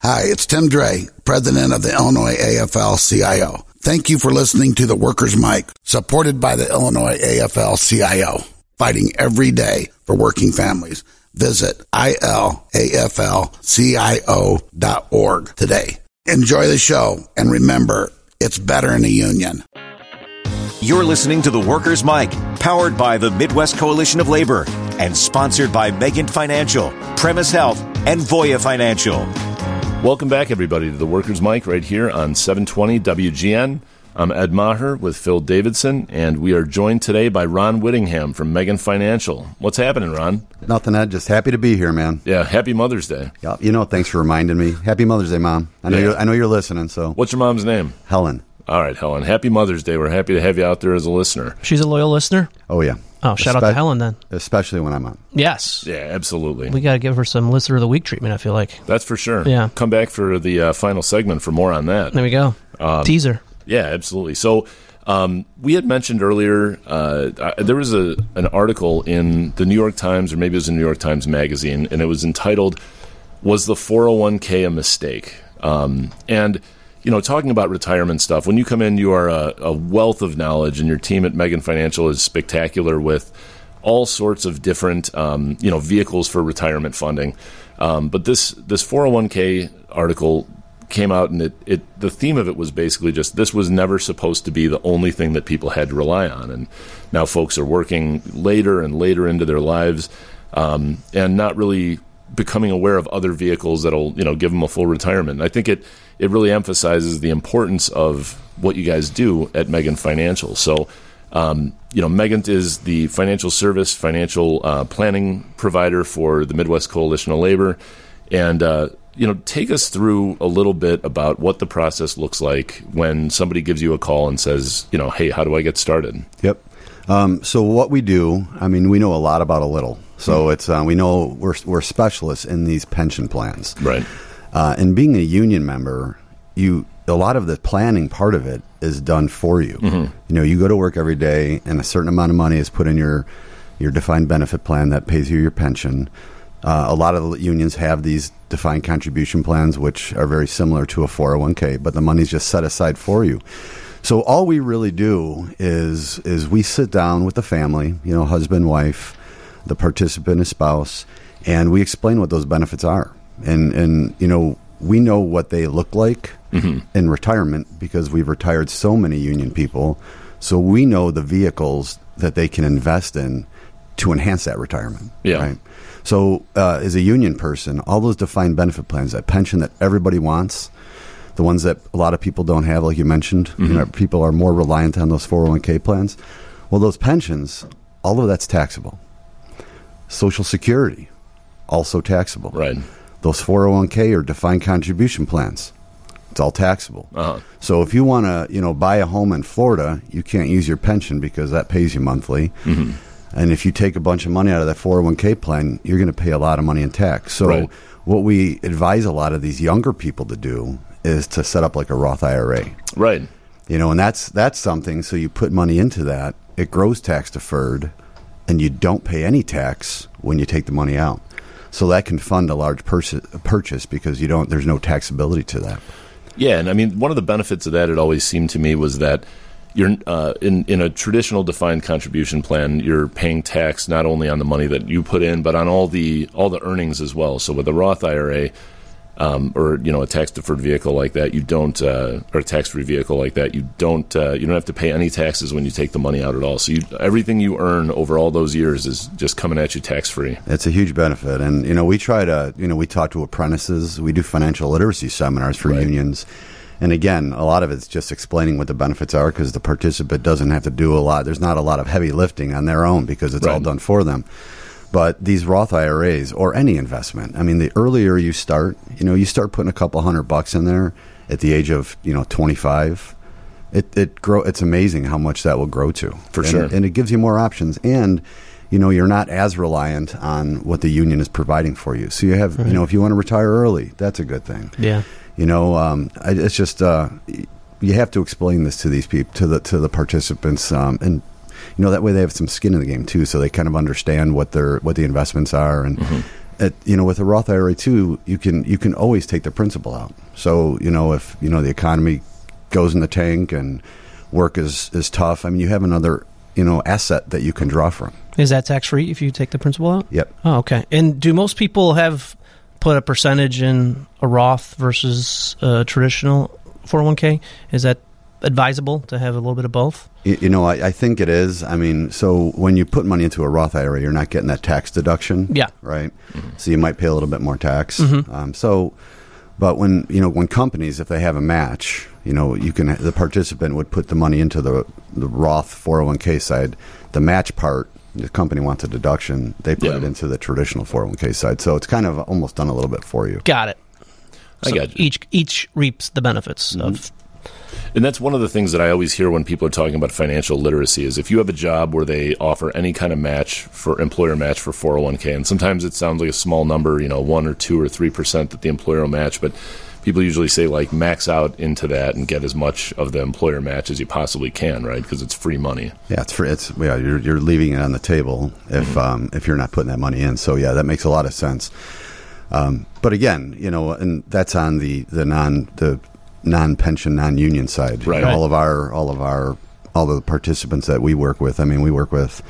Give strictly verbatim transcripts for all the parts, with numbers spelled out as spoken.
Hi, it's Tim Dre, president of the Illinois A F L C I O. Thank you for listening to the Workers' Mic, supported by the Illinois A F L C I O, fighting every day for working families. Visit I L A F L C I O dot org today. Enjoy the show, and remember, it's better in a union. You're listening to the Workers' Mic, powered by the Midwest Coalition of Labor and sponsored by Megan Financial, Premise Health, and Voya Financial. Welcome back, everybody, to the Workers' Mic right here on seven twenty W G N. I'm Ed Maher with Phil Davidson, and we are joined today by Ron Whittingham from Megan Financial. What's happening, Ron? Nothing, Ed. Just happy to be here, man. Yeah, happy Mother's Day. Yeah, you know, thanks for reminding me. Happy Mother's Day, Mom. I know, Yeah. you're, I know you're listening. So, What's your mom's name? Helen. All right, Helen. Happy Mother's Day. We're happy to have you out there as a listener. She's a loyal listener? Oh, yeah. Oh, shout out to Helen, then. Especially when I'm on. Yes. Yeah, absolutely. We got to give her some Listener of the Week treatment, I feel like. That's for sure. Yeah. Come back for the uh, final segment for more on that. There we go. Um, Teaser. Yeah, absolutely. So um, we had mentioned earlier, uh, I, there was a an article in the New York Times, or maybe it was in New York Times Magazine, and it was entitled, "Was the four oh one k a mistake?" Um, and, you know, talking about retirement stuff, when you come in, you are a, a wealth of knowledge, and your team at Megan Financial is spectacular with all sorts of different, um, you know, vehicles for retirement funding. Um, but this this four oh one k article came out, and it, it the theme of it was basically just this was never supposed to be the only thing that people had to rely on. And now folks are working later and later into their lives um, and not really becoming aware of other vehicles that'll, you know, give them a full retirement. And I think it, it really emphasizes the importance of what you guys do at Megan Financial. So, um, you know, Megan is the financial service, financial uh, planning provider for the Midwest Coalition of Labor. And, uh, you know, take us through a little bit about what the process looks like when somebody gives you a call and says, you know, hey, how do I get started? Yep. Um, so what we do, I mean, we know a lot about a little. So mm. it's uh, we know we're we're specialists in these pension plans. Right. Uh, and being a union member, you a lot of the planning part of it is done for you. Mm-hmm. You know, you go to work every day, and a certain amount of money is put in your your defined benefit plan that pays you your pension. Uh, a lot of the unions have these defined contribution plans, which are very similar to a four oh one k, but the money's just set aside for you. So all we really do is is we sit down with the family, you know, husband, wife, the participant, his spouse, and we explain what those benefits are. And, and you know, we know what they look like mm-hmm. in retirement because we've retired so many union people. So we know the vehicles that they can invest in to enhance that retirement. Yeah. Right? So uh, as a union person, all those defined benefit plans, that pension that everybody wants, the ones that a lot of people don't have, like you mentioned, mm-hmm. you know, people are more reliant on those four oh one k plans. Well, those pensions, all of that's taxable. Social Security, also taxable. Right. Those four oh one k or defined contribution plans, it's all taxable. Uh-huh. So if you want to, you know, buy a home in Florida, you can't use your pension because that pays you monthly. Mm-hmm. And if you take a bunch of money out of that four oh one k plan, you're going to pay a lot of money in tax. So right. what we advise a lot of these younger people to do is to set up like a Roth I R A. Right. You know, and that's that's something. So you put money into that, it grows tax deferred, and you don't pay any tax when you take the money out. So that can fund a large pers- purchase because you don't. There's no taxability to that. Yeah, and I mean, one of the benefits of that, it always seemed to me, was that you're uh, in in a traditional defined contribution plan, you're paying tax not only on the money that you put in, but on all the all the earnings as well. So with a Roth I R A, um, or you know, a tax deferred vehicle like that, you don't, uh, or a tax free vehicle like that, you don't uh, you don't have to pay any taxes when you take the money out at all. So you, everything you earn over all those years is just coming at you tax free. It's a huge benefit, and you know, we try to, you know, we talk to apprentices, we do financial literacy seminars for right. unions. And again, a lot of it's just explaining what the benefits are because the participant doesn't have to do a lot. There's not a lot of heavy lifting on their own because it's right. all done for them. But these Roth I R As or any investment, I mean, the earlier you start, you know, you start putting a couple hundred bucks in there at the age of, you know, twenty-five, it, it grow. It's amazing how much that will grow to. For and, sure. And it gives you more options. And, you know, you're not as reliant on what the union is providing for you. So you have, right. you know, if you want to retire early, that's a good thing. Yeah. You know, um, I, it's just uh, you have to explain this to these people, to the to the participants, um, and you know that way they have some skin in the game too, so they kind of understand what their what the investments are, and mm-hmm. at, you know, with a Roth I R A too, you can you can always take the principal out. So, you know, if, you know, the economy goes in the tank and work is, is tough, I mean, you have another, you know, asset that you can draw from. Is that tax-free if you take the principal out? Yep. Oh, okay. And do most people have put a percentage in a Roth versus a traditional four oh one k? Is that advisable to have a little bit of both? You, you know, I, I think it is. I mean, so when you put money into a Roth I R A, you're not getting that tax deduction. Yeah. Right? Mm-hmm. So you might pay a little bit more tax. Mm-hmm. Um, so, but when, you know, when companies, if they have a match, you know, you can, the participant would put the money into the, the Roth four oh one k side. The match part, the company wants a deduction, they put Yeah. it into the traditional four oh one k side. So it's kind of almost done a little bit for you. Got it. I So got you. Each each reaps the benefits Mm-hmm. of. And that's one of the things that I always hear when people are talking about financial literacy is if you have a job where they offer any kind of match for employer match for four oh one k, and sometimes it sounds like a small number, you know, one or two or three percent that the employer will match, but people usually say like max out into that and get as much of the employer match as you possibly can, right? Because it's free money. Yeah, it's free. It's yeah, you're you're leaving it on the table if Mm-hmm. um, if you're not putting that money in. So yeah, that makes a lot of sense. Um, but again, you know, and that's on the, the non the non pension non union side. Right. You know, Right. all of our all of our all the participants that we work with. I mean, we work with.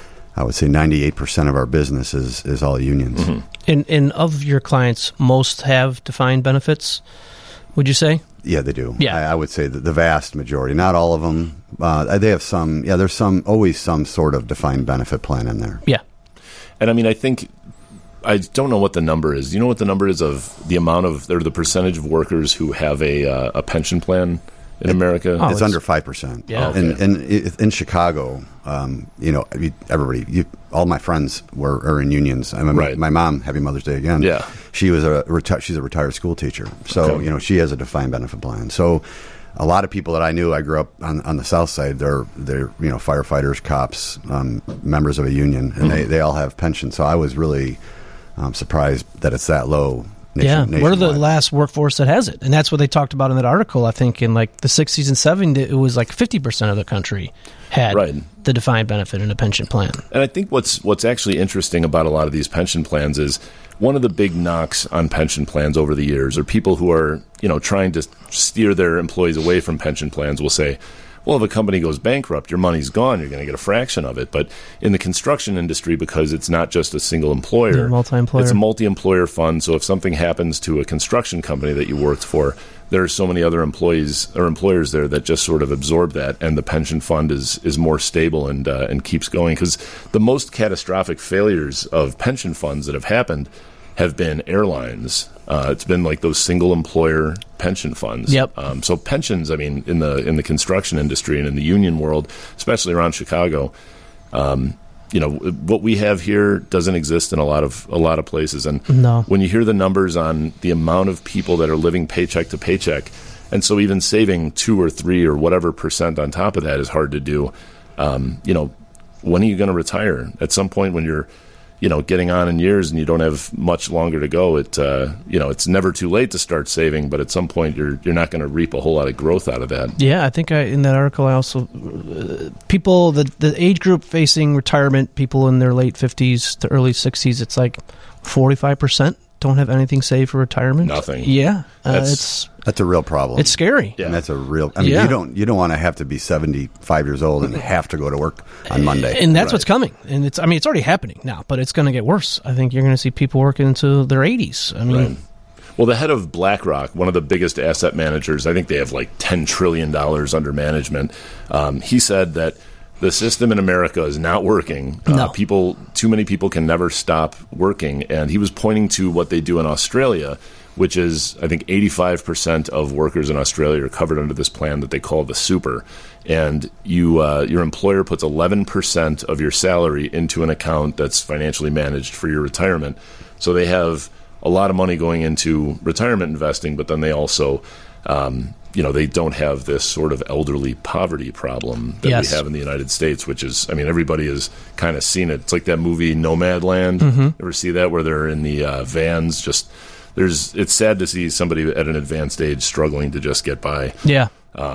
I would say ninety-eight percent of our business is, is all unions. Mm-hmm. And, and of your clients, most have defined benefits, would you say? Yeah, they do. Yeah. I, I would say that the vast majority, not all of them. Uh, they have some. Yeah, there's some always some sort of defined benefit plan in there. Yeah. And I mean, I think, I don't know what the number is. Do you know what the number is of the amount of, or the percentage of workers who have a uh, a pension plan in America? Oh, it's, it's- under five percent. Yeah. Okay. And, and i- in Chicago, um, you know, I mean, everybody, you, all my friends were are in unions. I mean, Right. my mom, happy Mother's Day again. Yeah. she was a reti- she's a retired school teacher, so Okay. you know she has a defined benefit plan. So a lot of people that I knew, I grew up on, on the South Side. They're they're you know firefighters, cops, um, members of a union, and they, they all have pensions. So I was really um, surprised that it's that low. Yeah, Nation, we're the nationwide. last workforce that has it, and that's what they talked about in that article. I think in like the sixties and seventies, it was like fifty percent of the country had Right. the defined benefit in a pension plan. And I think what's what's actually interesting about a lot of these pension plans is one of the big knocks on pension plans over the years, or people who are you know trying to steer their employees away from pension plans will say, well, if a company goes bankrupt, your money's gone, you're going to get a fraction of it. But in the construction industry, because it's not just a single employer, Yeah, multi-employer. it's a multi-employer fund. So if something happens to a construction company that you worked for, there are so many other employees or employers there that just sort of absorb that, and the pension fund is is more stable and uh, and keeps going. Because the most catastrophic failures of pension funds that have happened have been airlines. Uh, it's been like those single employer pension funds. Yep. Um, so pensions, I mean, in the in the construction industry and in the union world, especially around Chicago, um, you know, what we have here doesn't exist in a lot of a lot of places. And No. when you hear the numbers on the amount of people that are living paycheck to paycheck, and so even saving two or three or whatever percent on top of that is hard to do. Um, you know, when are you going to retire? At some point when you're you know, getting on in years and you don't have much longer to go, it, uh, you know, it's never too late to start saving, but at some point you're you're not going to reap a whole lot of growth out of that. Yeah, I think I, in that article I also uh, people the the age group facing retirement, people in their late fifties to early sixties, it's like forty-five percent don't have anything saved for retirement. Nothing. Yeah, uh, That's- it's That's a real problem. it's scary. Yeah. And that's a real. I mean, Yeah. you don't you don't want to have to be seventy-five years old and have to go to work on Monday. And that's Right. what's coming. And it's I mean it's already happening now, but it's going to get worse. I think you're going to see people working into their eighties. I mean, Right. Well, the head of BlackRock, one of the biggest asset managers, I think they have like ten trillion dollars under management. Um, he said that the system in America is not working. Uh, No. People, too many people can never stop working. And he was pointing to what they do in Australia, which is, I think, eighty-five percent of workers in Australia are covered under this plan that they call the super. And you, uh, your employer puts eleven percent of your salary into an account that's financially managed for your retirement. So they have a lot of money going into retirement investing, but then they also, um, you know, they don't have this sort of elderly poverty problem that Yes. we have in the United States, which is, I mean, everybody has kind of seen it. It's like that movie Nomadland. Mm-hmm. Ever see that, where they're in the uh, vans? Just there's, it's sad to see somebody at an advanced age struggling to just get by. yeah.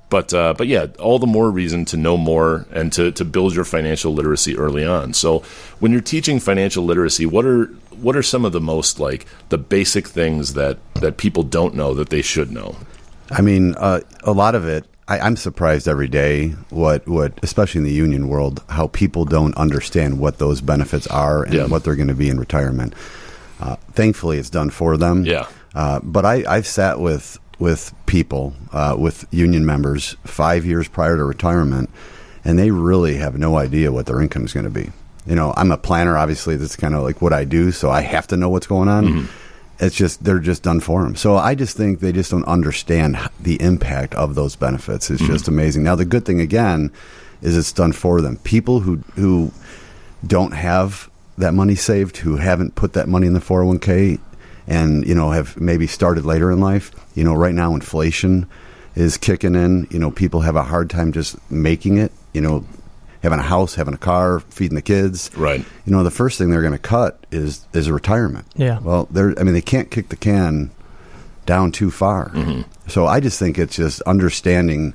But uh, but yeah, all the more reason to know more and to, to build your financial literacy early on. So when you're teaching financial literacy, what are what are some of the most like the basic things that, that people don't know that they should know? I mean, uh, a lot of it. I, I'm surprised every day what what especially in the union world how people don't understand what those benefits are and Yeah. what they're going to be in retirement. Uh, thankfully, it's done for them. Yeah. Uh, but I, I've sat with. with people, uh, with union members five years prior to retirement, and they really have no idea what their income is going to be. You know, I'm a planner, obviously, that's kind of like what I do, so I have to know what's going on. Mm-hmm. It's just, they're just done for them. So I just think they just don't understand the impact of those benefits. It's mm-hmm. just amazing. Now, the good thing, again, is it's done for them. People who who don't have that money saved, who haven't put that money in the four oh one k, and, you know, have maybe started later in life. You know, right now inflation is kicking in. You know, people have a hard time just making it, you know, having a house, having a car, feeding the kids. Right. You know, the first thing they're going to cut is is a retirement. Yeah. Well, they're I mean, they can't kick the can down too far. Mm-hmm. So I just think it's just understanding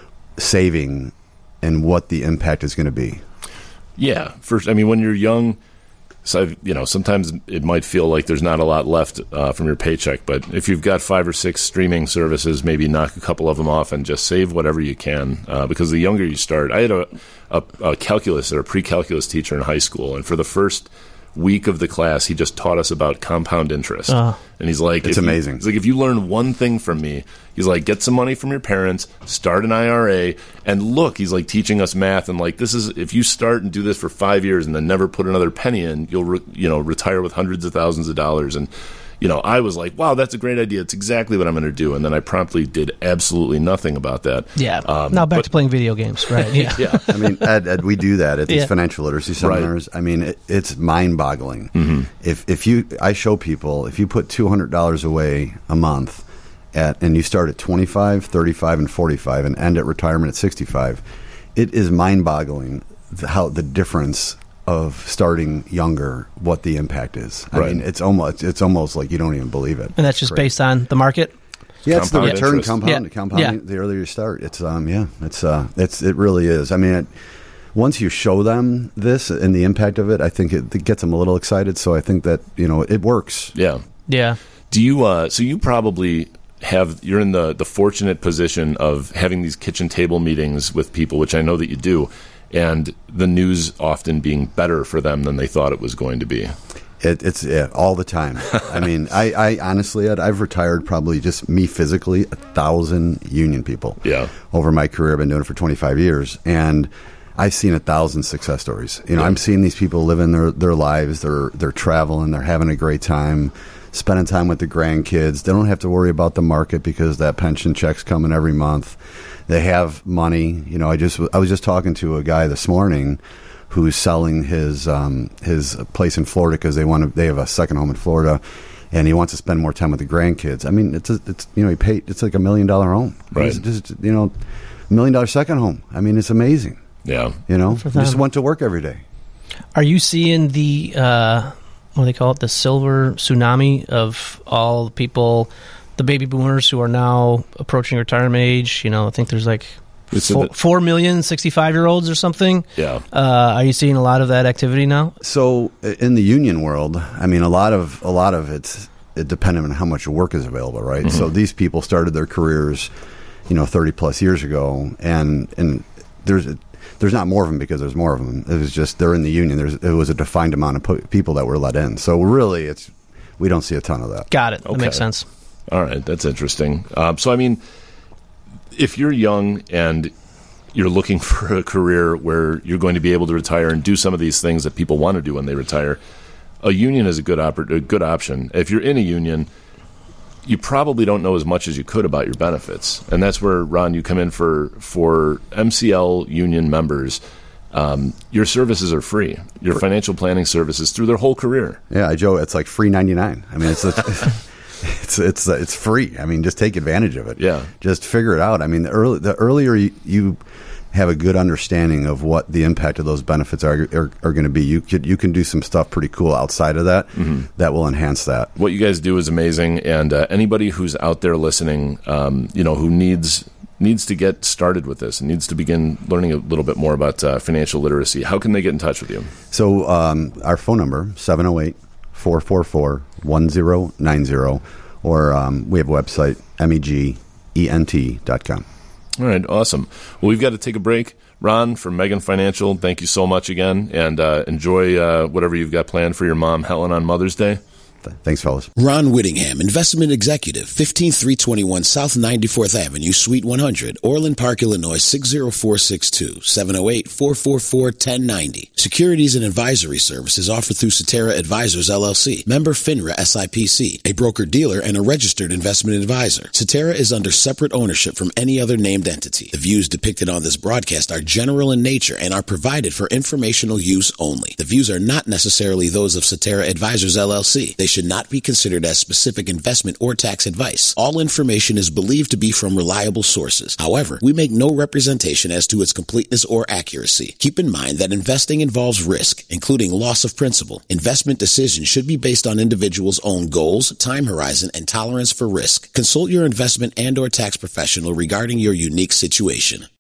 saving and what the impact is going to be. Yeah. First, I mean, when you're young, so, you know, sometimes it might feel like there's not a lot left uh, from your paycheck, but if you've got five or six streaming services, maybe knock a couple of them off and just save whatever you can, uh, because the younger you start. I had a, a, a calculus or a pre-calculus teacher in high school, and for the first week of the class, he just taught us about compound interest. Uh, and he's like, it's amazing. You, he's like, if you learn one thing from me, he's like, get some money from your parents, start an I R A, and look, he's like teaching us math, and like, this is, if you start and do this for five years and then never put another penny in, you'll, re, you know, retire with hundreds of thousands of dollars. And, you know, I was like, wow, that's a great idea. It's exactly what I'm going to do. And then I promptly did absolutely nothing about that. Yeah. Um, now back but, to playing video games, right? Yeah. yeah. I mean, Ed, Ed, we do that at these Yeah. financial literacy seminars. Right. I mean, it, it's mind-boggling. Mm-hmm. If if you, I show people, if you put two hundred dollars away a month, at and you start at twenty-five, thirty-five, and forty-five, and end at retirement at sixty-five, it is mind-boggling how the difference of starting younger, what the impact is. I right. mean, it's almost it's almost like you don't even believe it. And that's just Great. based on the market. Yeah, it's the Compound return interest. compound, Yeah. compounding. Yeah. The earlier you start, it's um, yeah, it's uh, it's it really is. I mean, it, once you show them this and the impact of it, I think it, it gets them a little excited. So I think that you know it works. Yeah. Yeah. Do you? Uh, so you probably have. You're in the the fortunate position of having these kitchen table meetings with people, which I know that you do, and the news often being better for them than they thought it was going to be. It, it's yeah, all the time. I mean, I, I honestly, Ed, I've retired probably just me physically a thousand union people. Yeah. Over my career, I've been doing it for twenty-five years, and I've seen a thousand success stories. You know, Yeah. I'm seeing these people living their their lives. They're they're traveling. They're having a great time, spending time with the grandkids. They don't have to worry about the market because that pension check's coming every month. They have money. You know, I just I was just talking to a guy this morning who's selling his um, his place in Florida because they want to. They have a second home in Florida, and he wants to spend more time with the grandkids. I mean, it's a, it's you know he paid it's like a million dollar home, Right. It's just you know, a million dollar second home. I mean, it's amazing. Yeah. You know, For he just them. went to work every day. Are you seeing the uh, what do they call it? The silver tsunami of all the people, the baby boomers who are now approaching retirement age. You know, I think there's like It's in four, the- four million sixty-five-year-olds or something. Yeah. Uh, are you seeing a lot of that activity now? So in the union world, I mean, a lot of a lot of it's it dependent on how much work is available, right? Mm-hmm. So these people started their careers, you know, thirty plus years ago, and and there's there's not more of them because there's more of them. It was just they're in the union. There's it was a defined amount of po- people that were let in. So really, it's we don't see a ton of that. Got it. That Okay. makes sense. All right, that's interesting. Um, so, I mean, if you're young and you're looking for a career where you're going to be able to retire and do some of these things that people want to do when they retire, a union is a good oper- a good option. If you're in a union, you probably don't know as much as you could about your benefits, and that's where, Ron, you come in for for M C L union members. Um, your services are free. Your financial planning services through their whole career. Yeah, Joe, it's like free ninety-nine. I mean, it's a, it's it's it's free. I mean, just take advantage of it. Yeah. just figure it out. I mean, the early the earlier you, you have a good understanding of what the impact of those benefits are are, are going to be, you could you can do some stuff pretty cool outside of that Mm-hmm. that will enhance that. What you guys do is amazing, and uh, anybody who's out there listening, um, you know, who needs needs to get started with this and needs to begin learning a little bit more about uh, financial literacy, how can they get in touch with you? So um, our phone number, seven oh eight, four four four, one oh nine oh, or um, we have a website, meg ent dot com. All right, awesome. Well, we've got to take a break. Ron from Megan Financial, thank you so much again, and uh, enjoy uh, whatever you've got planned for your mom, Helen, on Mother's Day. Thanks, fellas. Ron Whittingham, Investment Executive, fifteen three twenty-one South ninety-fourth Avenue, Suite one hundred, Orland Park, Illinois, six oh four six two, seven oh eight, four four four, one oh nine oh. Securities and advisory services offered through Cetera Advisors, L L C, member FINRA S I P C, a broker-dealer and a registered investment advisor. Cetera is under separate ownership from any other named entity. The views depicted on this broadcast are general in nature and are provided for informational use only. The views are not necessarily those of Cetera Advisors, L L C. They should not be considered as specific investment or tax advice. All information is believed to be from reliable sources. However, we make no representation as to its completeness or accuracy. Keep in mind that investing involves risk, including loss of principal. Investment decisions should be based on individuals' own goals, time horizon, and tolerance for risk. Consult your investment and or tax professional regarding your unique situation.